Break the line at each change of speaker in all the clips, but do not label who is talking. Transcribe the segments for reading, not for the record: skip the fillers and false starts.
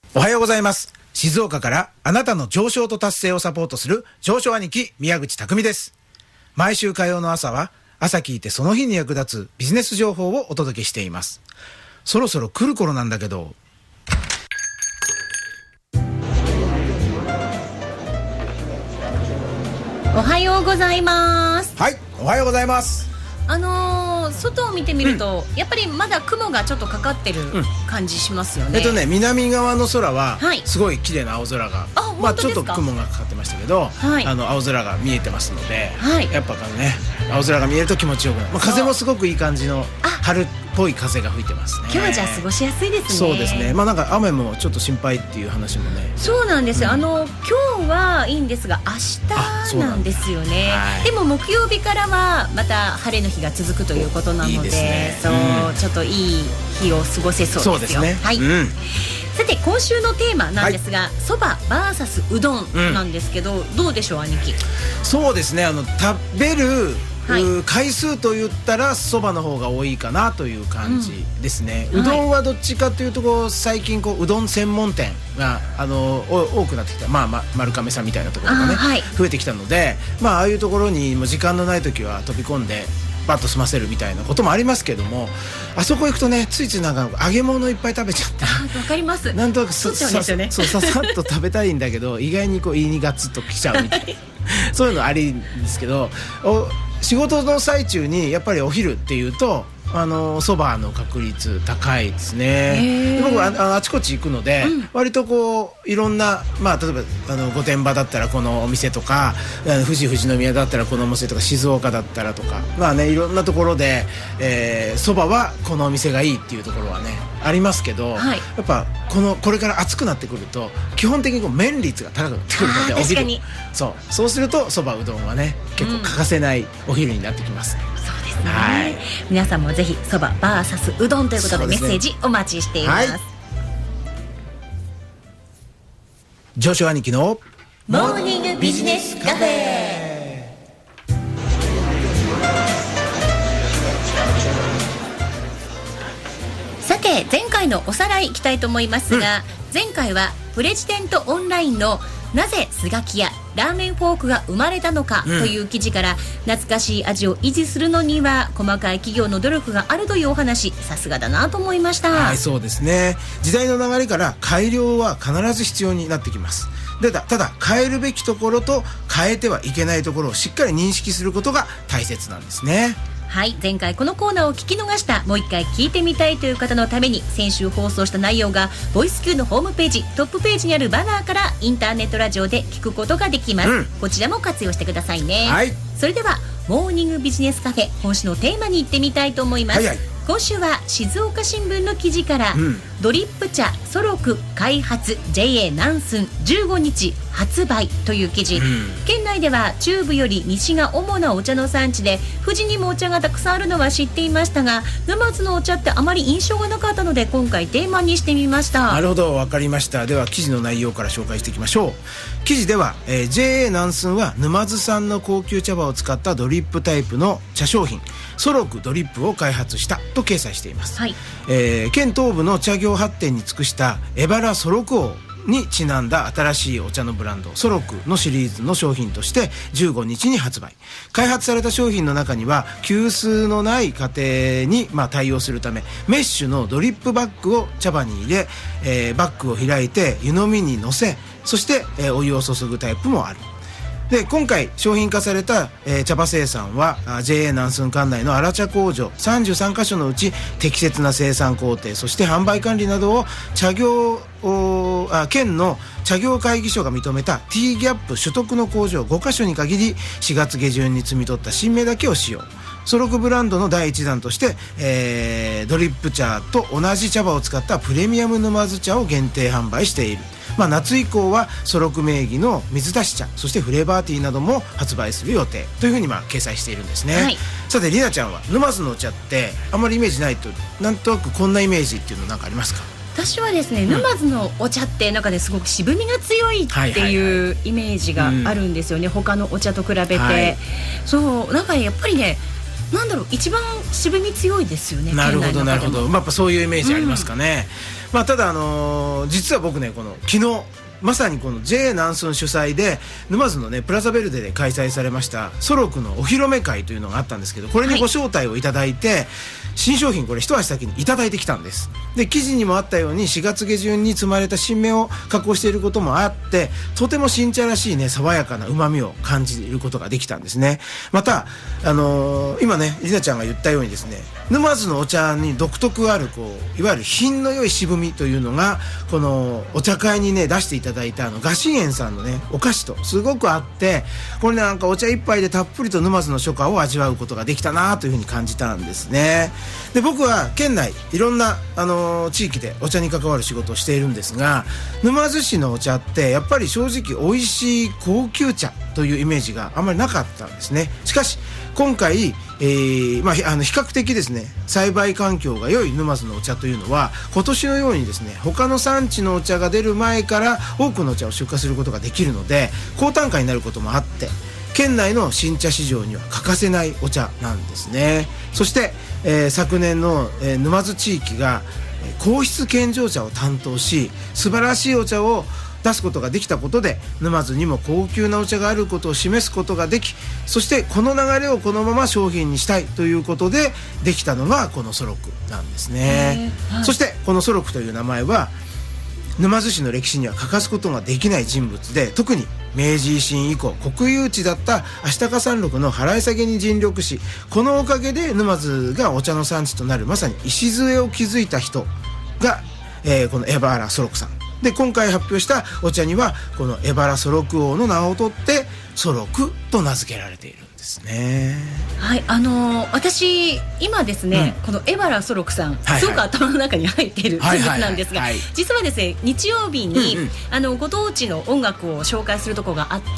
おはようございます。静岡からあなたの上昇と達成をサポートする上昇兄貴宮口匠です。毎週火曜の朝は朝聞いてその日に役立つビジネス情報をお届けしています。そろそろ来る頃なんだけど。
おはようございます。
はい、おはようございます。
外を見てみると、やっぱりまだ雲がちょっとかかってる感じしますよね。
南側の空はすごい綺麗な青空が、ちょっと雲がかかってましたけど、青空が見えてますので、やっぱね、青空が見えると気持ちよくなる。風もすごくいい感じの春っぽい風が吹いてますね。
今日はじゃあ過ごしやすいですね。
そうですね。なんか雨もちょっと心配っていう話もね。
そうなんですよ。今日はいいんですが、明日なんですよね。でも木曜日からはまた晴れの日が続くということなので、ちょっといい日を過ごせそうですよ。はい。さて今週のテーマなんですが、そば VS うどんなんですけど、どうでしょう兄貴。
そうですね。食べる回数と言ったらそばの方が多いかなという感じですね。うどんはどっちかというと最近うどん専門店が多くなってきた。丸亀さんみたいなところがね、増えてきたので、ああいうところにも時間のない時は飛び込んでバッと済ませるみたいなこともありますけども、あそこ行くとね、ついついなんか揚げ物いっぱい食べちゃって、
わかります。
なんとなくささっと食べたいんだけど意外に胃にガツッときちゃうみたいなそういうのありんですけど、仕事の最中にやっぱりお昼っていうとそばの確率高いですね。僕はあちこち行くので、割といろんな、例えば御殿場だったらこのお店とか、富士宮だったらこのお店とか、静岡だったらとか、いろんなところでそばはこのお店がいいっていうところはねありますけど、やっぱこれから暑くなってくると基本的に麺率が高くなってくるので、お昼そうするとそばうどんはね結構欠かせないお昼になってきます。
そうですね。皆さんもぜひそば VS うどんということでメッセージお待ちしています。
上昇兄貴の
モーニングビジネスカフェ。さて前回のおさらいいきたいと思いますが、前回はプレジデントオンラインのなぜスガキやラーメンフォークが生まれたのかという記事から、懐かしい味を維持するのには細かい企業の努力があるというお話、さすがだなと思いました。
そうですね。時代の流れから改良は必ず必要になってきます。ただ変えるべきところと変えてはいけないところをしっかり認識することが大切なんですね。
はい、前回このコーナーを聞き逃した、もう一回聞いてみたいという方のために、先週放送した内容がボイス Q のホームページトップページにあるバナーからインターネットラジオで聞くことができます。こちらも活用してくださいね。それではモーニングビジネスカフェ、今週のテーマに行ってみたいと思います。今週は静岡新聞の記事から、ドリップ茶ソロク開発 JA 南寸15日発売という記事、県内では中部より西が主なお茶の産地で、富士にもお茶がたくさんあるのは知っていましたが、沼津のお茶ってあまり印象がなかったので、今回テーマにしてみました。
なるほど、わかりました。では記事の内容から紹介していきましょう。記事では、JA 南寸は沼津産の高級茶葉を使ったドリップタイプの茶商品ソロクドリップを開発したと掲載しています。県東部の茶業発展に尽くしたエバラソロク王にちなんだ新しいお茶のブランドソロクのシリーズの商品として15日に発売。開発された商品の中には急須のない家庭に対応するため、メッシュのドリップバッグを茶葉に入れ、バッグを開いて湯飲みに乗せ、そして、お湯を注ぐタイプもある。で今回商品化された、茶葉生産は JA 南寸管内の荒茶工場33カ所のうち、適切な生産工程、そして販売管理などを県の茶業会議所が認めた T ギャップ取得の工場5カ所に限り、4月下旬に摘み取った新芽だけを使用。ソロクブランドの第一弾として、ドリップ茶と同じ茶葉を使ったプレミアム沼津茶を限定販売している。夏以降はソロク名義の水出し茶、そしてフレーバーティーなども発売する予定というふうに掲載しているんですね。さてりなちゃんは沼津のお茶ってあんまりイメージないと、なんとなくこんなイメージっていうのなんかありますか？
私はですね、沼津のお茶ってなんかね、すごく渋みが強いっていうイメージがあるんですよね、他のお茶と比べて。そうなんかやっぱりね、 なんだろう、一番渋み強いですよね。
なるほどなるほど、
県内の中でも
やっぱそういうイメージありますかね。まあ、ただ実は僕ね、この昨日まさにこの JA 南寸主催で沼津のねプラザベルデで開催されましたソロクのお披露目会というのがあったんですけど、これにご招待をいただいて、新商品これ一足先にいただいてきたんです。で記事にもあったように4月下旬に積まれた新芽を加工していることもあって、とても新茶らしいね爽やかな旨味を感じることができたんですね。また今ねりなちゃんが言ったようにですね、沼津のお茶に独特あるいわゆる品の良い渋みというのがこのお茶会にね出していただいた雅心園さんのねお菓子とすごくあって、これねなんかお茶一杯でたっぷりと沼津の初夏を味わうことができたなというふうに感じたんですね。で僕は県内いろんな地域でお茶に関わる仕事をしているんですが、沼津市のお茶ってやっぱり正直美味しい高級茶というイメージがあんまりなかったんですね。しかし今回、比較的ですね栽培環境が良い沼津のお茶というのは今年のようにですね他の産地のお茶が出る前から多くのお茶を出荷することができるので高単価になることもあって、県内の新茶市場には欠かせないお茶なんですね。そして、昨年の、沼津地域が皇室献上茶を担当し素晴らしいお茶を出すことができたことで沼津にも高級なお茶があることを示すことができ、そしてこの流れをこのまま商品にしたいということでできたのがこのソロクなんですね、はい、そしてこのソロクという名前は沼津市の歴史には欠かすことができない人物で、特に明治維新以降国有地だった足高山麓の払い下げに尽力し、このおかげで沼津がお茶の産地となるまさに礎を築いた人が、この江原ソロクさんで、今回発表したお茶にはこの江原ソロク王の名を取ってソロクと名付けられているんですね。
はい、私今ですね、この江原ソロクさん、すごく頭の中に入っている人物なんですが、実はですね日曜日に、ご当地の音楽を紹介するところがあって、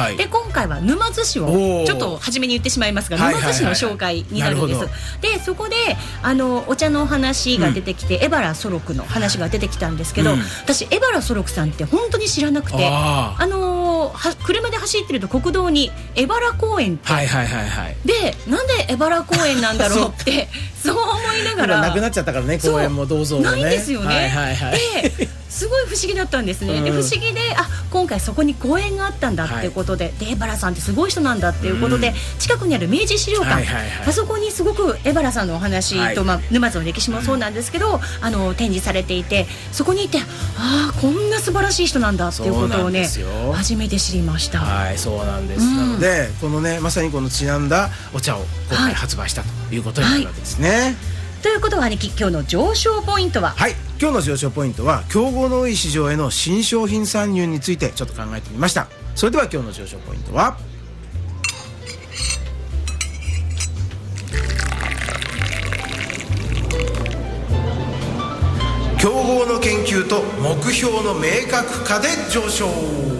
で今回は沼津市をちょっと初めに言ってしまいますが、沼津市の紹介になるんです。でそこでお茶の話が出てきて、江原ソロクの話が出てきたんですけど、私江原ソロクさんって本当に知らなくて、車で走ってると国道に江原公園ってで、なんで江原公園なんだろうってそう思いながら
なくなっちゃったからね、公園も銅像もね
ないんですよね。ですごい不思議だったんですね、で不思議で今回そこに公園があったんだっていうことで、で江原さんってすごい人なんだっていうことで、近くにある明治資料館、あそこにすごく江原さんのお話と、沼津の歴史もそうなんですけど、展示されていて、そこにいてこんな素晴らしい人なんだっていうことをね初めて知りました。
はい、そうなんです、なのでこのねまさにこのちなんだお茶を今回発売したということになるわけですね、
ということは兄貴、今日の上昇ポイントは？
はい、今日の上昇ポイントは競合の多い市場への新商品参入についてちょっと考えてみました。それでは今日の上昇ポイントは競合の研究と目標の明確化で上昇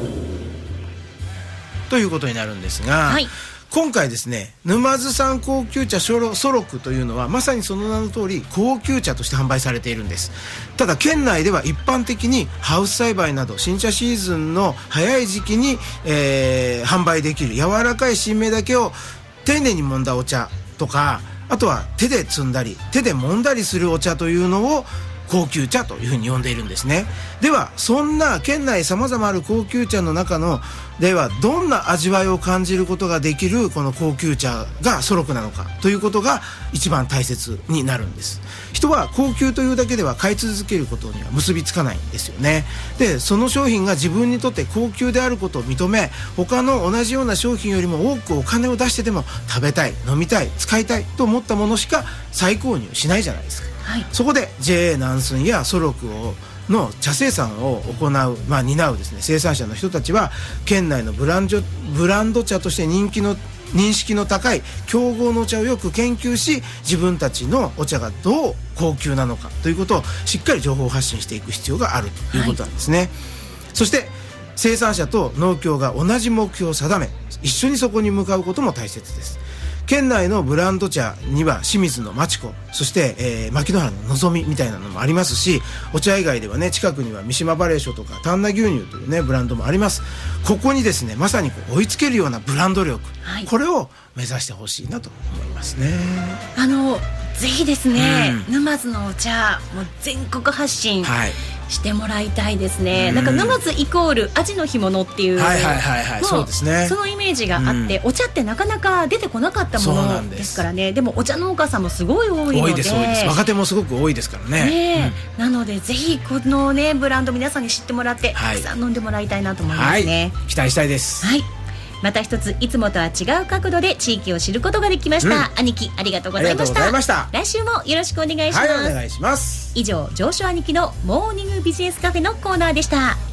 ということになるんですが、今回ですね沼津産高級茶ソロクというのはまさにその名の通り高級茶として販売されているんです。ただ県内では一般的にハウス栽培など新茶シーズンの早い時期に、販売できる柔らかい新芽だけを丁寧に揉んだお茶とか、あとは手で摘んだり手で揉んだりするお茶というのを高級茶というふうに呼んでいるんですね。ではそんな県内さまざまある高級茶の中のではどんな味わいを感じることができるこの高級茶がソロクなのかということが一番大切になるんです。人は高級というだけでは買い続けることには結びつかないんですよね。でその商品が自分にとって高級であることを認め、他の同じような商品よりも多くお金を出してでも食べたい、飲みたい、使いたいと思ったものしか再購入しないじゃないですか。そこで JA 南寸やソロクの茶生産を行う、担うですね生産者の人たちは県内のブランド茶として認識の高い競合のお茶をよく研究し、自分たちのお茶がどう高級なのかということをしっかり情報発信していく必要があるということなんですね、そして生産者と農協が同じ目標を定め、一緒にそこに向かうことも大切です。 県内のブランド茶には清水のまちこ、そして、牧之原ののぞみみたいなのもありますし、お茶以外ではね、近くには三島バレー所とか丹那牛乳というねブランドもあります。ここにですね、まさにこう追いつけるようなブランド力、これを目指してほしいなと思いますね。
ぜひですね、沼津のお茶もう全国発信してもらいたいですね。なんか沼津イコールアジの干物っていう
そうですね、
そのイメージがあって、お茶ってなかなか出てこなかったものですからね。でもお茶農家さんもすごい多いので、
多いです若手もすごく多いですからね。
なのでぜひこのねブランド皆さんに知ってもらって、たくさん飲んでもらいたいなと思いますね。
期待したいです。
また一ついつもとは違う角度で地域を知ることができました。兄貴ありがとうございました。来週もよろしくお願いします。
お願いします。
以上、上昇兄貴のモーニングビジネスカフェのコーナーでした。